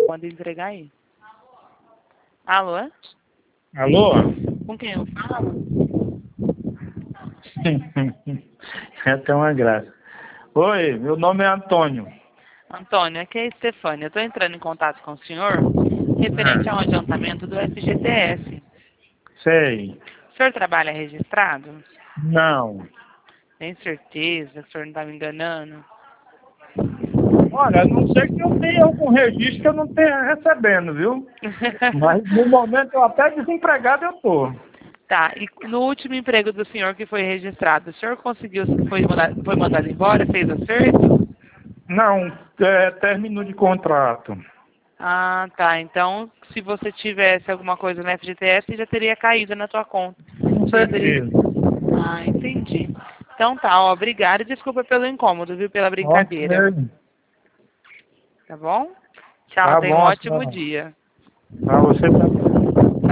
Pode entregar aí. Alô? Alô? Com quem eu falo? É até uma graça. Oi, meu nome é Antônio. Antônio, aqui é a Estefânia. Eu estou entrando em contato com o senhor referente ao adiantamento do FGTS. Sei. O senhor trabalha registrado? Não. Tem certeza que o senhor não está me enganando? Olha, a não sei que eu tenha algum registro que eu não tenha recebendo, viu? Mas no momento eu até desempregado eu tô. Tá, e no último emprego do senhor que foi registrado, o senhor conseguiu, foi mandado embora, fez acerto? Não, término de contrato. Ah, tá. Então, se você tivesse alguma coisa no FGTS, já teria caído na tua conta. Com Você já teria... certeza. Ah, entendi. Então tá, ó, obrigada e desculpa pelo incômodo, viu, pela brincadeira. Ok. Tá bom? Tchau, Tá tenha um bom, ótimo senhora. dia. Pra você também.